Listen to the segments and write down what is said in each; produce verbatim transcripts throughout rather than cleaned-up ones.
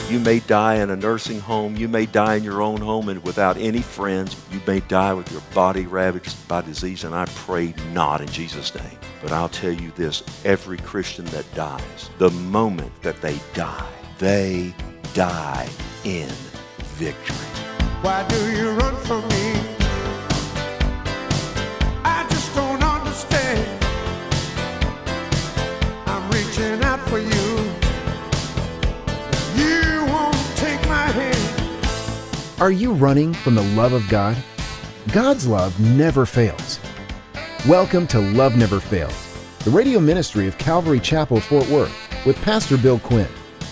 You may die in a nursing home. You may die in your own home and without any friends. You may die with your body ravaged by disease, and I pray not in Jesus' name. But I'll tell you this, every Christian that dies, the moment that they die, they die in victory. Why do you run from me? I just don't understand. I'm reaching out for you. You won't take my hand. Are you running from the love of God? God's love never fails. Welcome to Love Never Fails, the radio ministry of Calvary Chapel, Fort Worth, with Pastor Bill Quinn.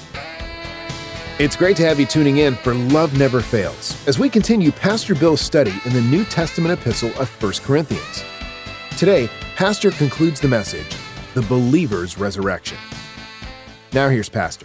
It's great to have you tuning in for Love Never Fails as we continue Pastor Bill's study in the New Testament epistle of First Corinthians. Today, Pastor concludes the message, The Believer's Resurrection. Now here's Pastor.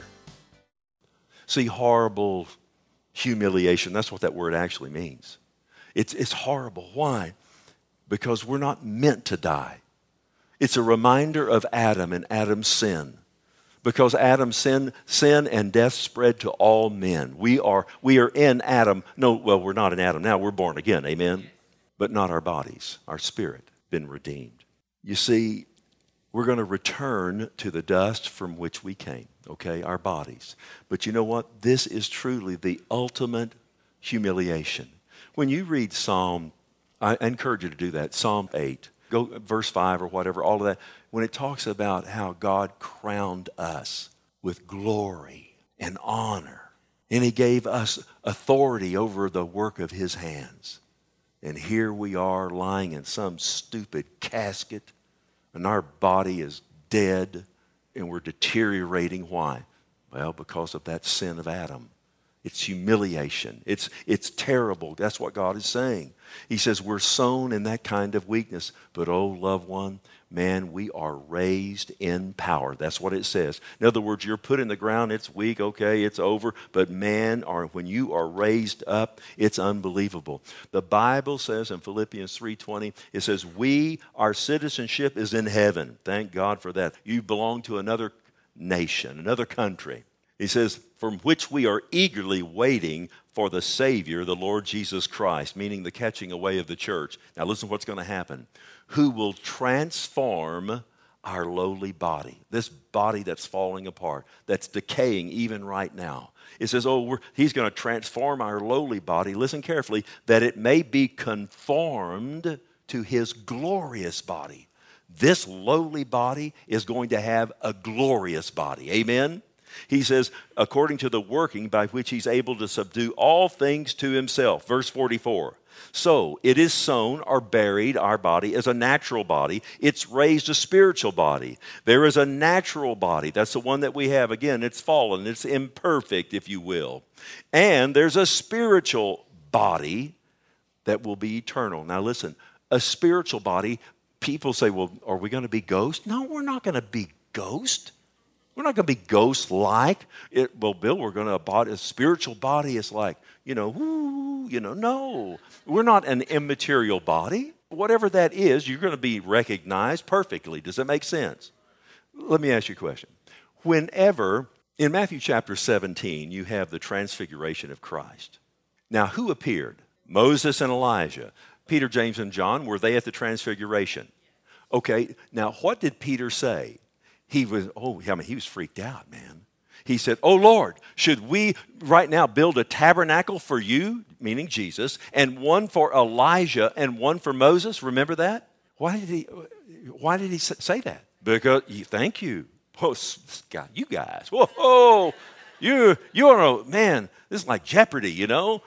See, horrible humiliation, that's what that word actually means. It's, it's horrible. Why? Because we're not meant to die. It's a reminder of Adam and Adam's sin. Because Adam's sin, sin and death spread to all men. We are, we are in Adam. No, well, we're not in Adam now. We're born again, amen? But not our bodies. Our spirit been redeemed. You see, we're going to return to the dust from which we came, okay, our bodies. But you know what? This is truly the ultimate humiliation. When you read Psalm, I encourage you to do that, Psalm eight, go verse five or whatever, all of that, when it talks about how God crowned us with glory and honor, and He gave us authority over the work of His hands. And here we are lying in some stupid casket, and our body is dead, and we're deteriorating. Why? Well, because of that sin of Adam. It's humiliation. It's, it's terrible. That's what God is saying. He says we're sown in that kind of weakness. But oh, loved one, man, we are raised in power. That's what it says. In other words, you're put in the ground, it's weak, okay, it's over. But man, are, when you are raised up, it's unbelievable. The Bible says in Philippians three twenty, it says, we, our citizenship is in heaven. Thank God for that. You belong to another nation, another country. He says, from which we are eagerly waiting for the Savior, the Lord Jesus Christ, meaning the catching away of the church. Now listen to what's going to happen. Who will transform our lowly body, this body that's falling apart, that's decaying even right now. It says, oh, we're, He's going to transform our lowly body, listen carefully, that it may be conformed to His glorious body. This lowly body is going to have a glorious body. Amen? He says, according to the working by which He's able to subdue all things to Himself. Verse forty-four. So it is sown or buried, our body, as a natural body. It's raised a spiritual body. There is a natural body. That's the one that we have. Again, it's fallen. It's imperfect, if you will. And there's a spiritual body that will be eternal. Now listen, a spiritual body, people say, well, are we going to be ghosts? No, we're not going to be ghosts. We're not going to be ghost-like. It, well, Bill, we're going to body a spiritual body. Is like, you know, whoo, you know, no. We're not an immaterial body. Whatever that is, you're going to be recognized perfectly. Does that make sense? Let me ask you a question. Whenever, in Matthew chapter seventeen, you have the transfiguration of Christ. Now, who appeared? Moses and Elijah. Peter, James, and John, were they at the transfiguration? Okay, now what did Peter say? He was, oh, I mean, he was freaked out, man. He said, oh, Lord, should we right now build a tabernacle for you, meaning Jesus, and one for Elijah and one for Moses? Remember that? Why did he, why did he say that? Because, thank you. Oh, God, you guys. Whoa, you, you don't know, man, this is like Jeopardy, you know?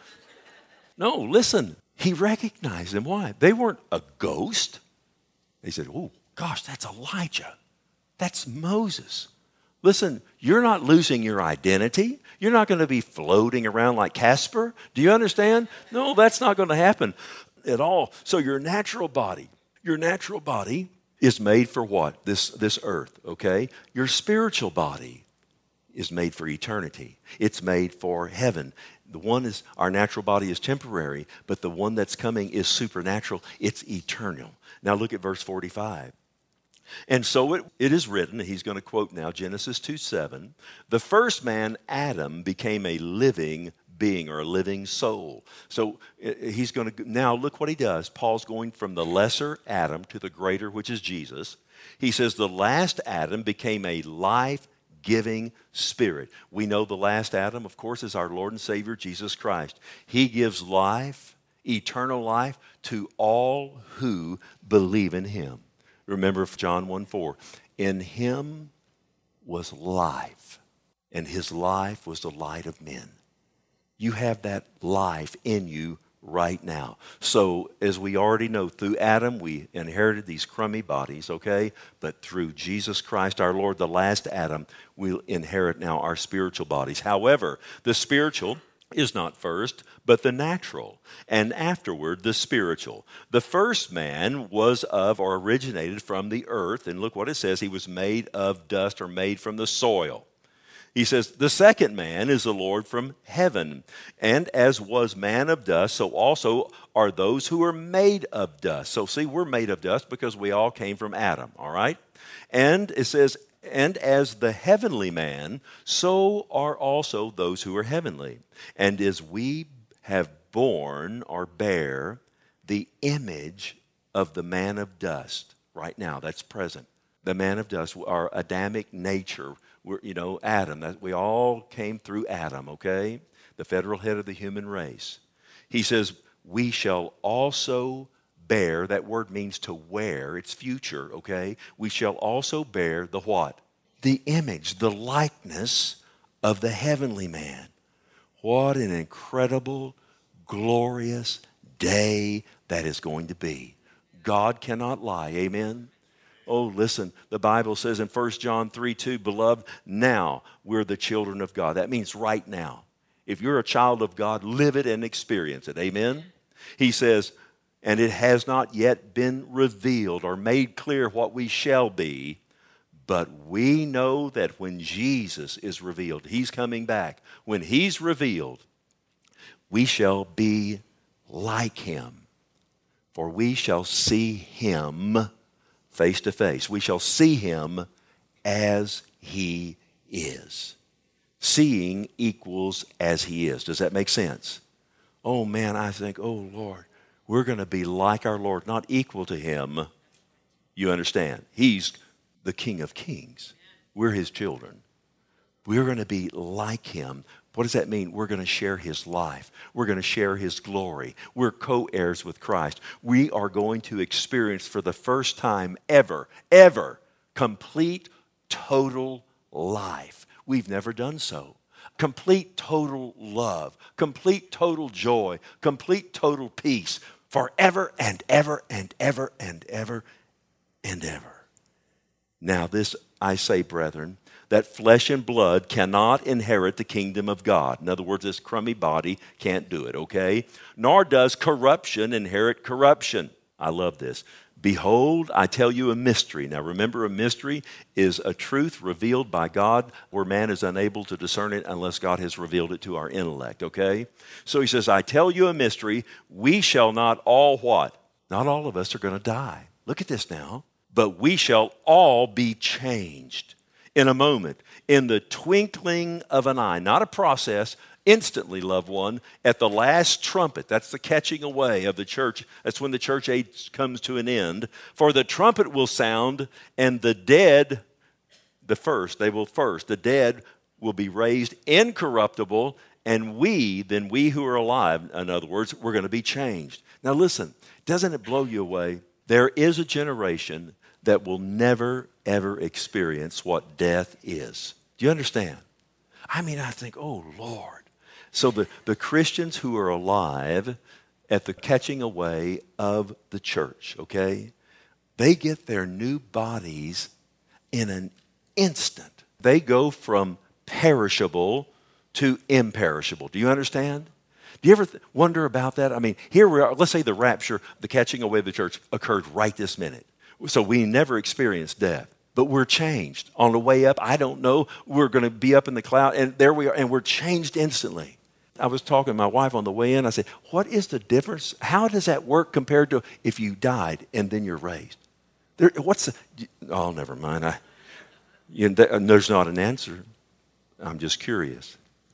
No, listen, he recognized them. Why? They weren't a ghost. They said, oh, gosh, that's Elijah. That's Moses. Listen, you're not losing your identity. You're not going to be floating around like Casper. Do you understand? No, that's not going to happen at all. So your natural body, your natural body is made for what? This, this earth, okay? Your spiritual body is made for eternity. It's made for heaven. The one is, our natural body is temporary, but the one that's coming is supernatural. It's eternal. Now look at verse forty-five. And so it, it is written, he's going to quote now Genesis two seven, the first man, Adam, became a living being or a living soul. So he's going to, now look what he does. Paul's going from the lesser Adam to the greater, which is Jesus. He says the last Adam became a life-giving spirit. We know the last Adam, of course, is our Lord and Savior, Jesus Christ. He gives life, eternal life, to all who believe in him. Remember John one four, in him was life, and his life was the light of men. You have that life in you right now. So as we already know, through Adam we inherited these crummy bodies, okay? But through Jesus Christ our Lord, the last Adam, we'll inherit now our spiritual bodies. However, the spiritual is not first, but the natural, and afterward the spiritual. The first man was of or originated from the earth, and look what it says, he was made of dust or made from the soil. He says, the second man is the Lord from heaven. And as was man of dust, so also are those who are made of dust. So see, we're made of dust because we all came from Adam, all right? And it says, and as the heavenly man, so are also those who are heavenly. And as we have borne or bear the image of the man of dust, right now, that's present. The man of dust, our Adamic nature, we're, you know, Adam, that we all came through Adam, okay? The federal head of the human race. He says, we shall also bear, that word means to wear, it's future, okay? We shall also bear the what? The image, the likeness of the heavenly man. What an incredible, glorious day that is going to be. God cannot lie, amen? Oh, listen, the Bible says in First John three two, beloved, now we're the children of God. That means right now. If you're a child of God, live it and experience it. Amen? He says, and it has not yet been revealed or made clear what we shall be, but we know that when Jesus is revealed, he's coming back. When he's revealed, we shall be like him, for we shall see him face to face. We shall see him as he is. Seeing equals as he is. Does that make sense? Oh man, I think, oh Lord, we're going to be like our Lord, not equal to him. You understand? He's the King of Kings. We're his children. We're going to be like him. What does that mean? We're going to share his life. We're going to share his glory. We're co-heirs with Christ. We are going to experience for the first time ever, ever, complete, total life. We've never done so. Complete, total love. Complete, total joy. Complete, total peace. Forever and ever and ever and ever and ever. Now this I say, brethren, that flesh and blood cannot inherit the kingdom of God. In other words, this crummy body can't do it, okay? Nor does corruption inherit corruption. I love this. Behold, I tell you a mystery. Now remember, a mystery is a truth revealed by God where man is unable to discern it unless God has revealed it to our intellect, okay? So he says, I tell you a mystery. We shall not all what? Not all of us are going to die. Look at this now. But we shall all be changed in a moment, in the twinkling of an eye. Not a process, instantly, loved one, at the last trumpet. That's the catching away of the church. That's when the church age comes to an end. For the trumpet will sound, and the dead, the first, they will first, the dead will be raised incorruptible, and we, then we who are alive, in other words, we're going to be changed. Now listen, doesn't it blow you away? There is a generation that will never, ever experience what death is. Do you understand? I mean, I think, oh, Lord. So the, the Christians who are alive at the catching away of the church, okay, they get their new bodies in an instant. They go from perishable to imperishable. Do you understand? Do you ever th- wonder about that? I mean, here we are. Let's say the rapture, the catching away of the church occurred right this minute. So we never experienced death, but we're changed. On the way up, I don't know, we're going to be up in the cloud, and there we are, and we're changed instantly. I was talking to my wife on the way in. I said, what is the difference? How does that work compared to if you died and then you're raised? There, what's the, oh, never mind. I, you know, there's not an answer. I'm just curious.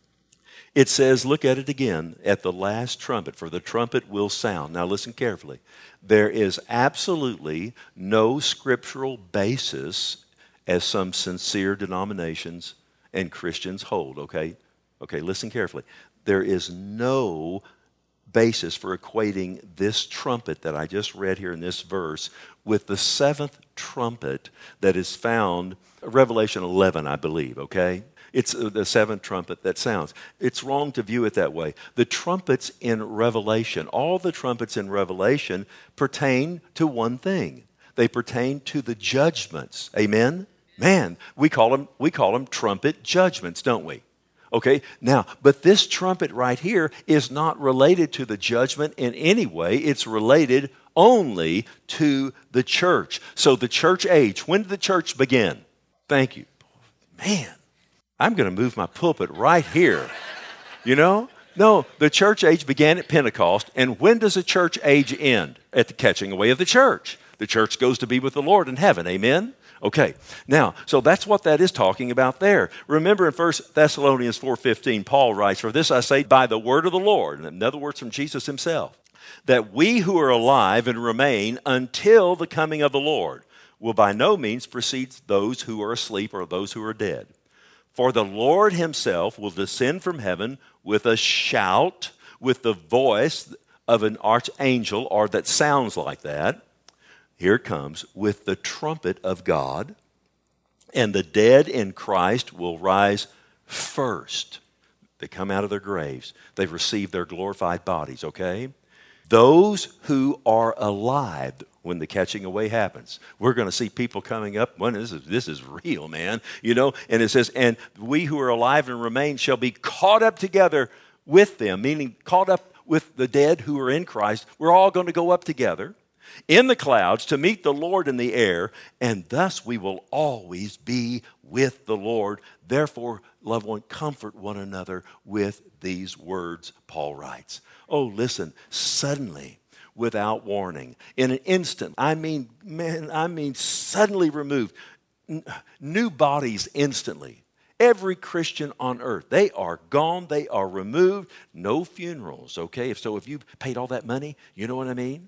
It says, look at it again, at the last trumpet, for the trumpet will sound. Now listen carefully. There is absolutely no scriptural basis, as some sincere denominations and Christians hold, okay? Okay, listen carefully. There is no basis for equating this trumpet that I just read here in this verse with the seventh trumpet that is found, Revelation eleven, I believe, okay? It's the seventh trumpet that sounds. It's wrong to view it that way. The trumpets in Revelation, all the trumpets in Revelation pertain to one thing. They pertain to the judgments. Amen? Man, we call them, we call them trumpet judgments, don't we? Okay, now, but this trumpet right here is not related to the judgment in any way. It's related only to the church. So the church age, when did the church begin? Thank you. Man, I'm going to move my pulpit right here. You know? No, the church age began at Pentecost, and when does the church age end? At the catching away of the church. The church goes to be with the Lord in heaven, amen? Okay, now, so that's what that is talking about there. Remember in First Thessalonians four fifteen, Paul writes, for this I say by the word of the Lord, in other words from Jesus himself, that we who are alive and remain until the coming of the Lord will by no means precede those who are asleep or those who are dead. For the Lord himself will descend from heaven with a shout, with the voice of an archangel, or that sounds like that. Here it comes, with the trumpet of God, and the dead in Christ will rise first. They come out of their graves. They've received their glorified bodies, okay? Those who are alive when the catching away happens. We're going to see people coming up. When this is this is real, man. You know, and it says, and we who are alive and remain shall be caught up together with them, meaning caught up with the dead who are in Christ. We're all going to go up together in the clouds to meet the Lord in the air, and thus we will always be with the Lord. Therefore, loved one, comfort one another with these words, Paul writes. Oh, listen, suddenly, without warning, in an instant, I mean, man, I mean suddenly removed, n- new bodies instantly. Every Christian on earth, they are gone, they are removed, no funerals, okay? If so, if you paid all that money, you know what I mean?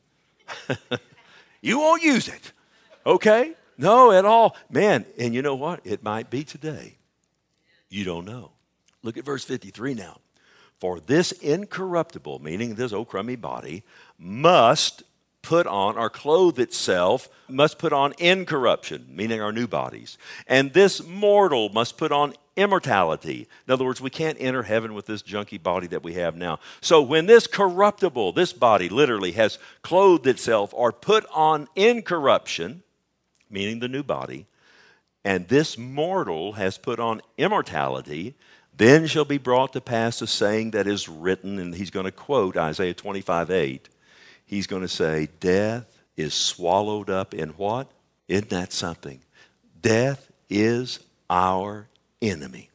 You won't use it, okay? No, at all. Man, and you know what? It might be today. You don't know. Look at verse fifty-three now. For this incorruptible, meaning this old crummy body, must put on, or clothe itself, must put on incorruption, meaning our new bodies. And this mortal must put on immortality. In other words, we can't enter heaven with this junky body that we have now. So when this corruptible, this body literally has clothed itself or put on incorruption, meaning the new body, and this mortal has put on immortality, then shall be brought to pass a saying that is written, and he's going to quote Isaiah twenty-five eight. He's going to say, death is swallowed up in what? Isn't that something? Death is our enemy.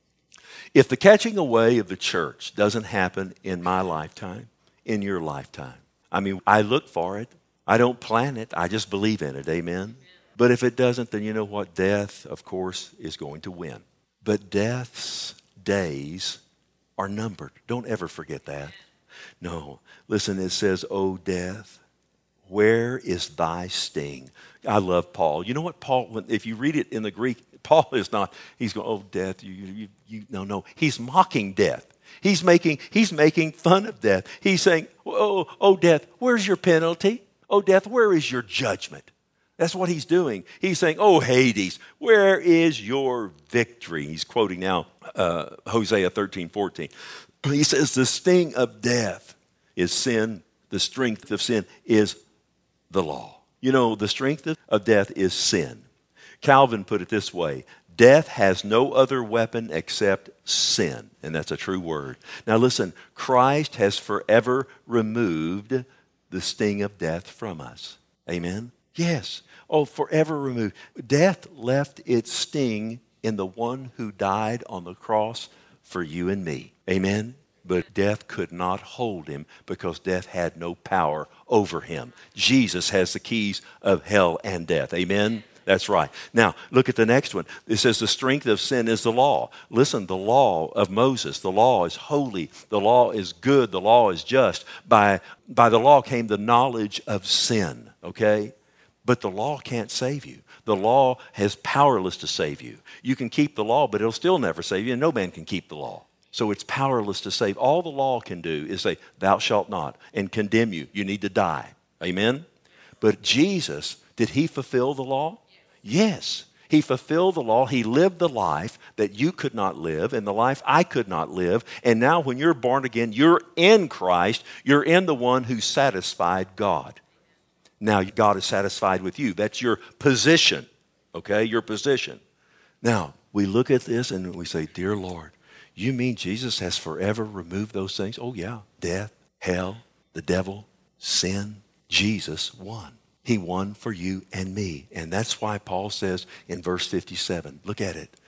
If the catching away of the church doesn't happen in my lifetime, in your lifetime, I mean, I look for it. I don't plan it. I just believe in it. Amen? But if it doesn't, then you know what? Death, of course, is going to win. But death's days are numbered. Don't ever forget that. No. Listen, it says, O death, where is thy sting? I love Paul. You know what Paul, if you read it in the Greek, Paul is not, he's going, oh, death, you, you, you, no, no. He's mocking death. He's making, he's making fun of death. He's saying, oh, oh, death, where's your penalty? Oh, death, where is your judgment? That's what he's doing. He's saying, oh, Hades, where is your victory? He's quoting now uh, Hosea thirteen fourteen. He says, the sting of death is sin. The strength of sin is the law. You know, the strength of death is sin. Calvin put it this way, death has no other weapon except sin. And that's a true word. Now listen, Christ has forever removed the sting of death from us. Amen? Yes. Oh, forever removed. Death left its sting in the one who died on the cross for you and me. Amen? But death could not hold him because death had no power over him. Jesus has the keys of hell and death. Amen? That's right. Now, look at the next one. It says the strength of sin is the law. Listen, the law of Moses, the law is holy. The law is good. The law is just. By, by the law came the knowledge of sin, okay? But the law can't save you. The law is powerless to save you. You can keep the law, but it'll still never save you, and no man can keep the law. So it's powerless to save. All the law can do is say, thou shalt not, and condemn you. You need to die. Amen? But Jesus, did he fulfill the law? Yes. He fulfilled the law. He lived the life that you could not live and the life I could not live. And now when you're born again, you're in Christ. You're in the one who satisfied God. Now God is satisfied with you. That's your position, okay? Your position. Now, we look at this and we say, dear Lord, you mean Jesus has forever removed those things? Oh, yeah. Death, hell, the devil, sin. Jesus won. He won for you and me. And that's why Paul says in verse fifty-seven, look at it.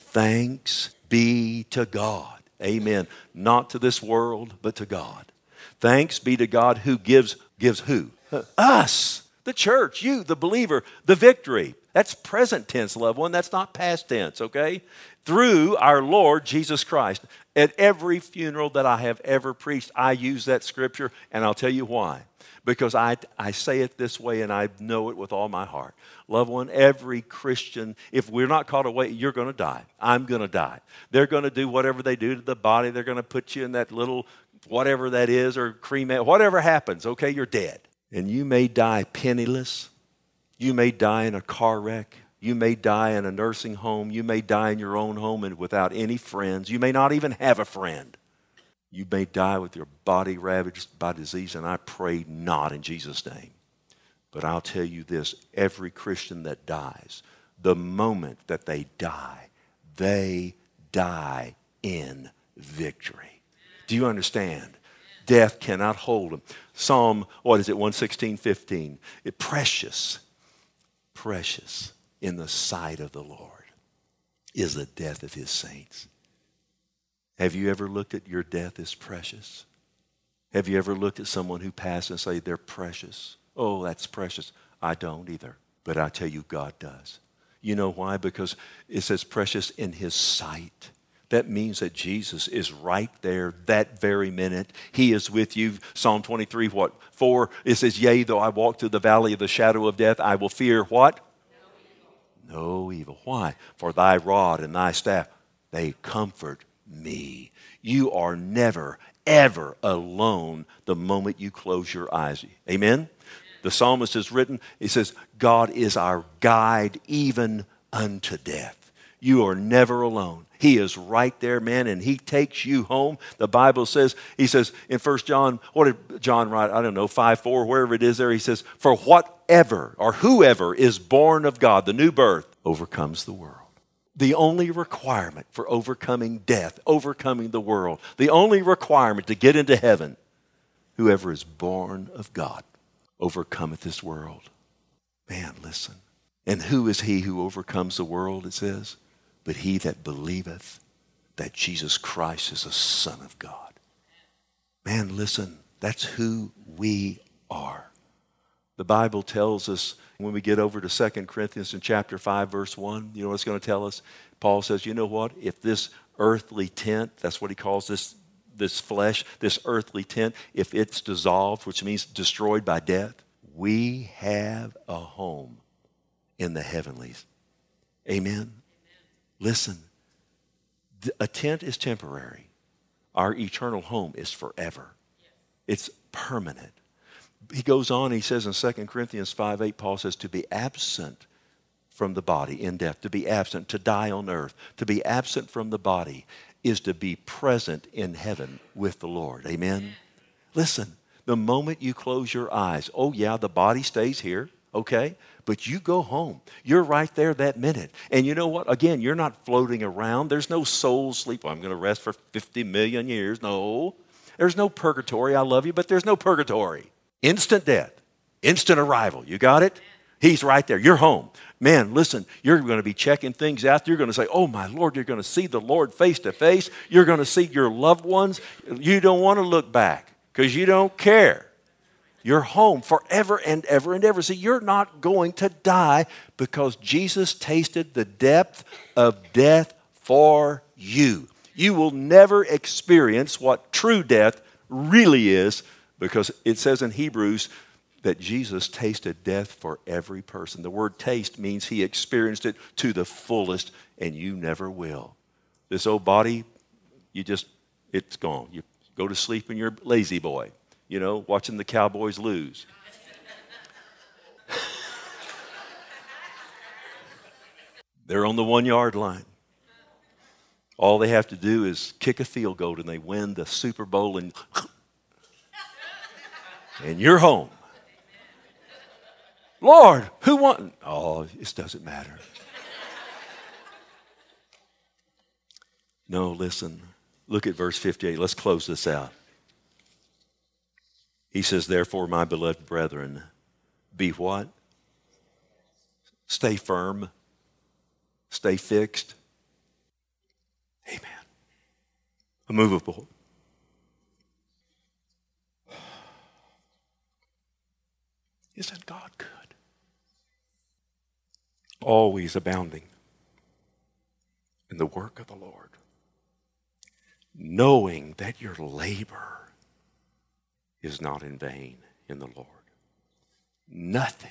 Thanks be to God. Amen. Not to this world, but to God. Thanks be to God who gives, gives who? Us, the church, you, the believer, the victory. That's present tense, loved one. That's not past tense, okay? Through our Lord Jesus Christ. At every funeral that I have ever preached, I use that scripture, and I'll tell you why. Because I, I say it this way, and I know it with all my heart. Loved one, every Christian, if we're not called away, you're going to die. I'm going to die. They're going to do whatever they do to the body. They're going to put you in that little whatever that is, or cremate, whatever happens, okay, you're dead. And you may die penniless. You may die in a car wreck. You may die in a nursing home. You may die in your own home and without any friends. You may not even have a friend. You may die with your body ravaged by disease, and I pray not in Jesus' name. But I'll tell you this, every Christian that dies, the moment that they die, they die in victory. Do you understand? Death cannot hold them. Psalm, what is it, one sixteen, fifteen. It, precious, precious in the sight of the Lord is the death of his saints. Have you ever looked at your death as precious? Have you ever looked at someone who passed and say they're precious? Oh, that's precious. I don't either. But I tell you, God does. You know why? Because it says precious in his sight. That means that Jesus is right there that very minute. He is with you. Psalm twenty-three, what? four, it says, yea, though I walk through the valley of the shadow of death, I will fear what? No evil. No evil. Why? For thy rod and thy staff, they comfort me. You are never, ever alone the moment you close your eyes. Amen? The psalmist has written, he says, God is our guide even unto death. You are never alone. He is right there, man, and he takes you home. The Bible says, he says in First John, what did John write? I don't know, five, four, wherever it is there. He says, for whatever or whoever is born of God, the new birth, overcomes the world. The only requirement for overcoming death, overcoming the world, the only requirement to get into heaven, whoever is born of God overcometh this world. Man, listen. And who is he who overcomes the world, it says? But he that believeth that Jesus Christ is the Son of God. Man, listen, that's who we are. The Bible tells us when we get over to Second Corinthians in chapter five, verse one, you know what it's going to tell us? Paul says, you know what? If this earthly tent, that's what he calls this, this flesh, this earthly tent, if it's dissolved, which means destroyed by death, we have a home in the heavenlies. Amen? Amen. Listen, a tent is temporary. Our eternal home is forever. Yes. It's permanent. He goes on, he says in Second Corinthians five eight, Paul says, to be absent from the body in death, to be absent, to die on earth, to be absent from the body is to be present in heaven with the Lord. Amen? Amen. Listen, the moment you close your eyes, oh yeah, the body stays here, okay? But you go home. You're right there that minute. And you know what? Again, you're not floating around. There's no soul sleep. I'm going to rest for fifty million years. No. There's no purgatory. I love you, but there's no purgatory. Instant death. Instant arrival. You got it? He's right there. You're home. Man, listen, you're going to be checking things out. You're going to say, oh, my Lord, you're going to see the Lord face to face. You're going to see your loved ones. You don't want to look back because you don't care. You're home forever and ever and ever. See, you're not going to die because Jesus tasted the depth of death for you. You will never experience what true death really is because it says in Hebrews that Jesus tasted death for every person. The word taste means he experienced it to the fullest, and you never will. This old body, you just, it's gone. You go to sleep and you're a lazy boy, you know, watching the Cowboys lose. They're on the one-yard line. All they have to do is kick a field goal and they win the Super Bowl and, and you're home. Lord, who won? Oh, this doesn't matter. No, listen. Look at verse fifty-eight. Let's close this out. He says, therefore, my beloved brethren, be what? Stay firm. Stay fixed. Amen. Immovable. Isn't God good? Always abounding in the work of the Lord, knowing that your labor is not in vain in the Lord. Nothing.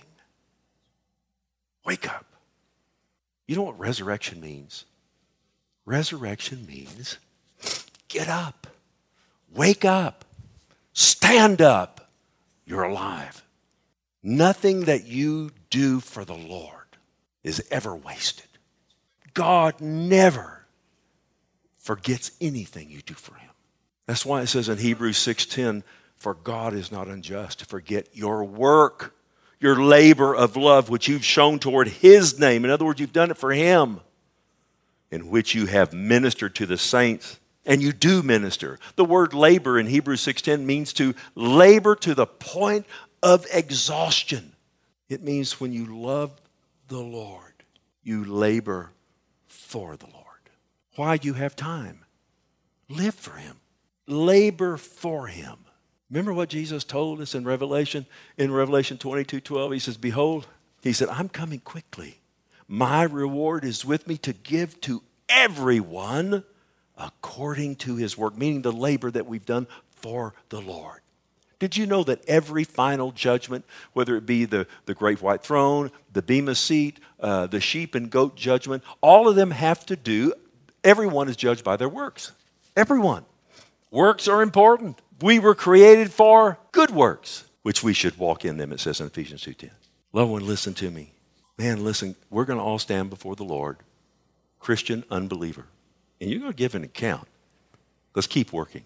Wake up. You know what resurrection means? Resurrection means get up, wake up, stand up. You're alive. Nothing that you do for the Lord is ever wasted. God never forgets anything you do for him. That's why it says in Hebrews six ten, for God is not unjust to forget your work, your labor of love, which you've shown toward his name. In other words, you've done it for him, in which you have ministered to the saints. And you do minister. The word labor in Hebrews six ten means to labor to the point of exhaustion. It means when you love the Lord, you labor for the Lord. Why do you have time? Live for him. Labor for him. Remember what Jesus told us in Revelation? In Revelation twenty-two twelve, he says, behold, he said, I'm coming quickly. My reward is with me to give to everyone according to his work, meaning the labor that we've done for the Lord. Did you know that every final judgment, whether it be the, the great white throne, the bema seat, uh, the sheep and goat judgment, all of them have to do, everyone is judged by their works. Everyone. Works are important. We were created for good works, which we should walk in them, it says in Ephesians two ten. Loved one, listen to me. Man, listen, we're going to all stand before the Lord, Christian unbeliever, and you're going to give an account. Let's keep working.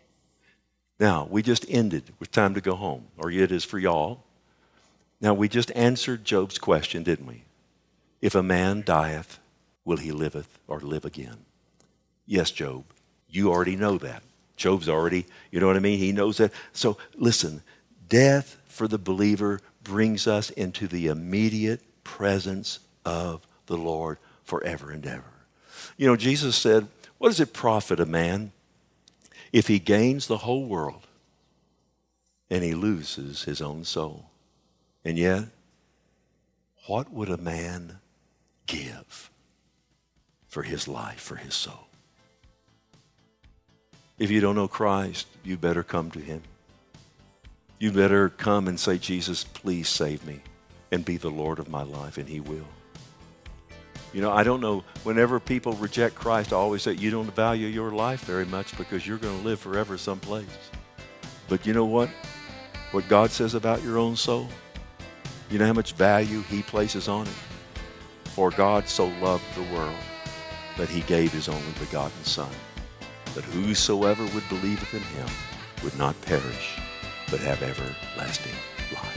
Now, we just ended with time to go home, or it is for y'all. Now, we just answered Job's question, didn't we? If a man dieth, will he liveth or live again? Yes, Job, you already know that. Job's already, you know what I mean? He knows that. So, listen, death for the believer brings us into the immediate presence of the Lord forever and ever. You know, Jesus said, what does it profit a man if he gains the whole world and he loses his own soul? And yet, what would a man give for his life, for his soul? If you don't know Christ, you better come to him. You better come and say, Jesus, please save me and be the Lord of my life, and he will. You know, I don't know, whenever people reject Christ, I always say, you don't value your life very much because you're going to live forever someplace. But you know what? What God says about your own soul? You know how much value he places on it? For God so loved the world that he gave his only begotten Son, that whosoever would believe in him would not perish, but have everlasting life.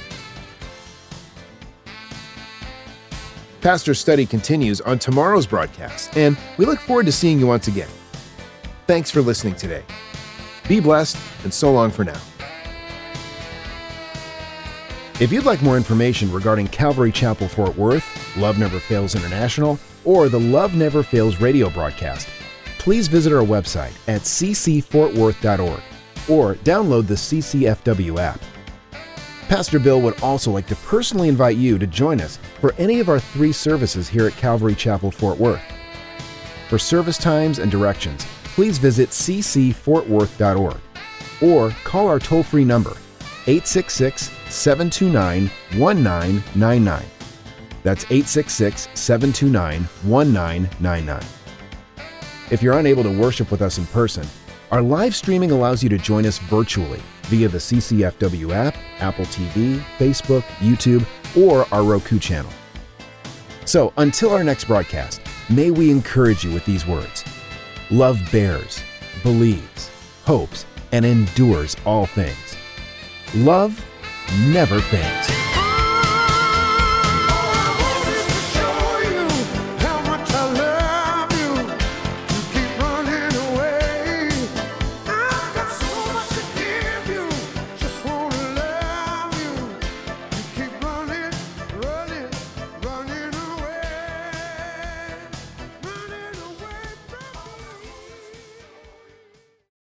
Pastor's study continues on tomorrow's broadcast, and we look forward to seeing you once again. Thanks for listening today. Be blessed, and so long for now. If you'd like more information regarding Calvary Chapel Fort Worth, Love Never Fails International, or the Love Never Fails radio broadcast, please visit our website at c c fort worth dot org or download the C C F W app. Pastor Bill would also like to personally invite you to join us for any of our three services here at Calvary Chapel Fort Worth. For service times and directions, please visit c c fort worth dot org or call our toll-free number, eight six six, seven two nine, one nine nine nine. That's eight six six, seven two nine, one nine nine nine. If you're unable to worship with us in person, our live streaming allows you to join us virtually via the C C F W app, Apple T V, Facebook, YouTube, or our Roku channel. So until our next broadcast, may we encourage you with these words. Love bears, believes, hopes, and endures all things. Love never fails.